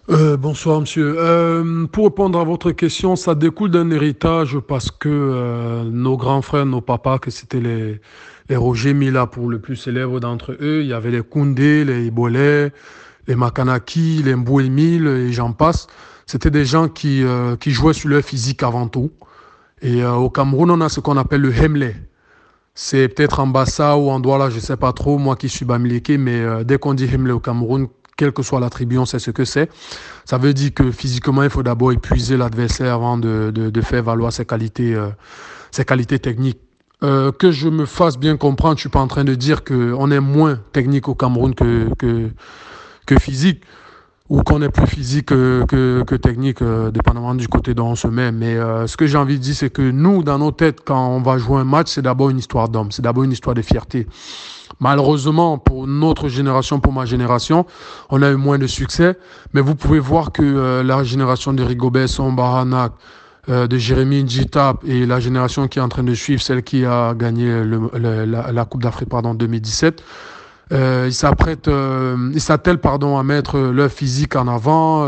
Bonsoir monsieur. Pour répondre à votre question, ça découle d'un héritage parce que nos grands frères, nos papas, que c'était les Roger Mila pour le plus célèbre d'entre eux, il y avait les Koundé, les Ibolais, les Makanaki, les Mbouemil et j'en passe. C'était des gens qui jouaient sur leur physique avant tout. Et au Cameroun, on a ce qu'on appelle le Hemley. C'est peut-être en Bassa ou en Douala, je ne sais pas trop, moi qui suis Bamileke, mais dès qu'on dit Hemley au Cameroun, quelle que soit la tribu, on sait ce que c'est. Ça veut dire que physiquement, il faut d'abord épuiser l'adversaire avant de faire valoir ses qualités techniques. Que je me fasse bien comprendre, je ne suis pas en train de dire qu'on est moins technique au Cameroun que physique ou qu'on est plus physique que technique, dépendamment du côté dont on se met. Mais ce que j'ai envie de dire, c'est que nous, dans nos têtes, quand on va jouer un match, c'est d'abord une histoire d'homme, c'est d'abord une histoire de fierté. Malheureusement, pour notre génération, pour ma génération, on a eu moins de succès. Mais vous pouvez voir que la génération de Rigobert Song, de Jérémy Njitap et la génération qui est en train de suivre, celle qui a gagné la Coupe d'Afrique en 2017, ils s'attellent à mettre leur physique en avant,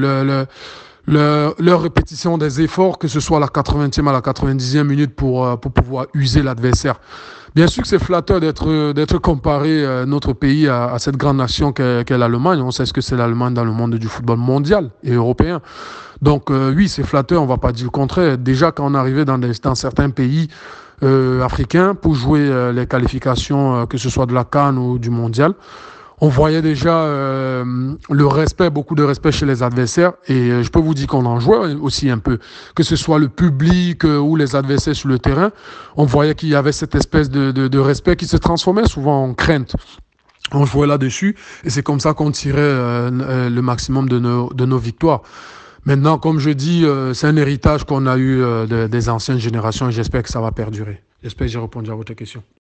leur répétition des efforts, que ce soit à la 80e à la 90e minute pour pouvoir user l'adversaire. Bien sûr que c'est flatteur d'être comparé notre pays à cette grande nation qu'est l'Allemagne. On sait ce que c'est l'Allemagne dans le monde du football mondial et européen. Donc oui, c'est flatteur, on ne va pas dire le contraire. Déjà, quand on arrivait dans certains pays africains pour jouer les qualifications, que ce soit de la CAN ou du mondial, on voyait déjà le respect, beaucoup de respect chez les adversaires. Et je peux vous dire qu'on en jouait aussi un peu. Que ce soit le public ou les adversaires sur le terrain, on voyait qu'il y avait cette espèce de respect qui se transformait souvent en crainte. On jouait là-dessus et c'est comme ça qu'on tirait le maximum de nos victoires. Maintenant, comme je dis, c'est un héritage qu'on a eu des anciennes générations et j'espère que ça va perdurer. J'espère que j'ai répondu à votre question.